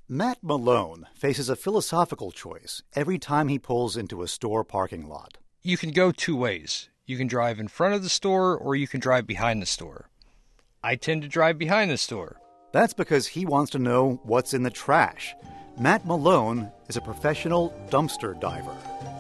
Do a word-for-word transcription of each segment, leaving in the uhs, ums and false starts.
Matt Malone faces a philosophical choice every time he pulls into a store parking lot. You can go two ways. You can drive in front of the store or you can drive behind the store. I tend to drive behind the store. That's because he wants to know what's in the trash. Matt Malone is a professional dumpster diver.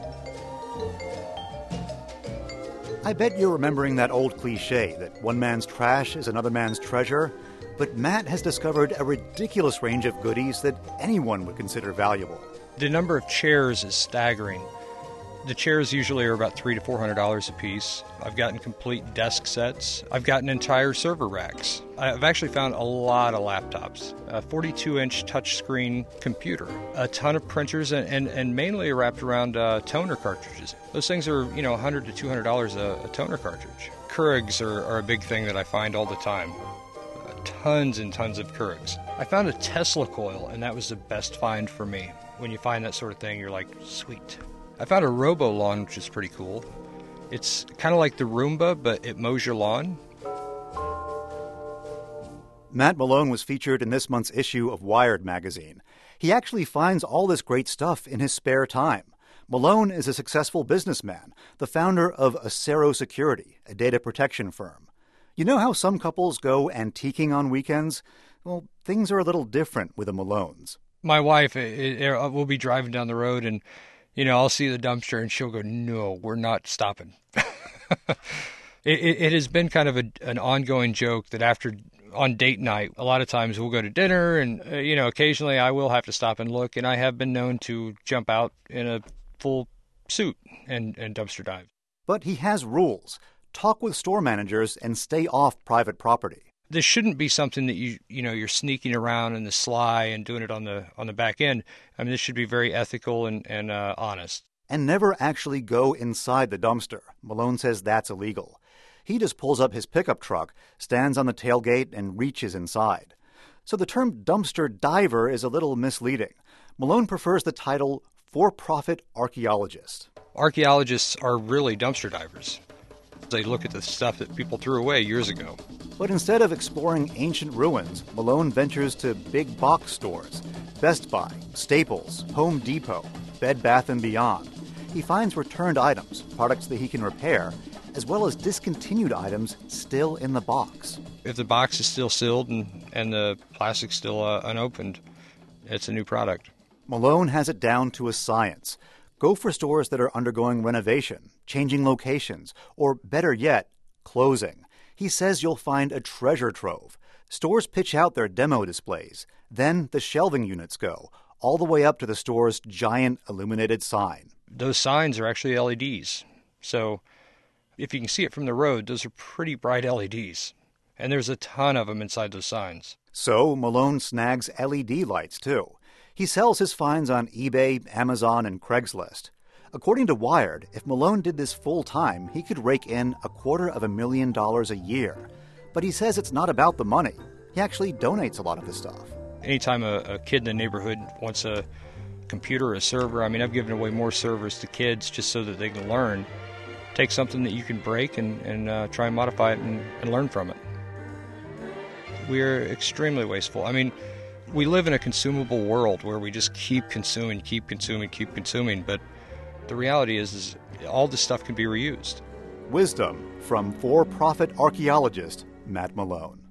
I bet you're remembering that old cliche that one man's trash is another man's treasure. But Matt has discovered a ridiculous range of goodies that anyone would consider valuable. The number of chairs is staggering. The chairs usually are about three to four hundred dollars a piece. I've gotten complete desk sets. I've gotten entire server racks. I've actually found a lot of laptops, a forty-two inch touchscreen computer, a ton of printers, and, and, and mainly wrapped around uh, toner cartridges. Those things are, you know, one hundred to two hundred dollars a, a toner cartridge. Keurigs are, are a big thing that I find all the time. Tons and tons of Keurigs. I found a Tesla coil, and that was the best find for me. When you find that sort of thing, you're like, sweet. I found a Robo Lawn, which is pretty cool. It's kind of like the Roomba, but it mows your lawn. Matt Malone was featured in this month's issue of Wired magazine. He actually finds all this great stuff in his spare time. Malone is a successful businessman, the founder of Acero Security, a data protection firm. You know how some couples go antiquing on weekends? Well, things are a little different with the Malones. My wife, it, it, we'll be driving down the road and, you know, I'll see the dumpster and she'll go, no, we're not stopping. it, it, it has been kind of a, an ongoing joke that after, on date night, a lot of times we'll go to dinner and, uh, you know, occasionally I will have to stop and look, and I have been known to jump out in a full suit and, and dumpster dive. But he has rules. Talk with store managers and stay off private property. This shouldn't be something that you you know you're sneaking around in the sly and doing it on the on the back end. I mean, this should be very ethical and and uh, honest. And never actually go inside the dumpster. Malone says that's illegal. He just pulls up his pickup truck, stands on the tailgate, and reaches inside. So the term dumpster diver is a little misleading. Malone prefers the title for-profit archaeologist. Archaeologists are really dumpster divers. They look at the stuff that people threw away years ago. But instead of exploring ancient ruins, Malone ventures to big box stores. Best Buy, Staples, Home Depot, Bed Bath and Beyond. He finds returned items, products that he can repair, as well as discontinued items still in the box. If the box is still sealed and, and the plastic's still uh, unopened, it's a new product. Malone has it down to a science. Go for stores that are undergoing renovation, changing locations, or better yet, closing. He says you'll find a treasure trove. Stores pitch out their demo displays. Then the shelving units go, all the way up to the store's giant illuminated sign. Those signs are actually L E Ds. So if you can see it from the road, those are pretty bright L E Ds. And there's a ton of them inside those signs. So Malone snags L E D lights, too. He sells his finds on eBay, Amazon, and Craigslist. According to Wired, if Malone did this full-time, he could rake in a quarter of a million dollars a year. But he says it's not about the money. He actually donates a lot of this stuff. Anytime a, a kid in the neighborhood wants a computer or a server, I mean, I've given away more servers to kids just so that they can learn. Take something that you can break and, and uh, try and modify it and, and learn from it. We're extremely wasteful. I mean, we live in a consumable world where we just keep consuming, keep consuming, keep consuming. But the reality is, is all this stuff can be reused. Wisdom from for-profit archaeologist Matt Malone.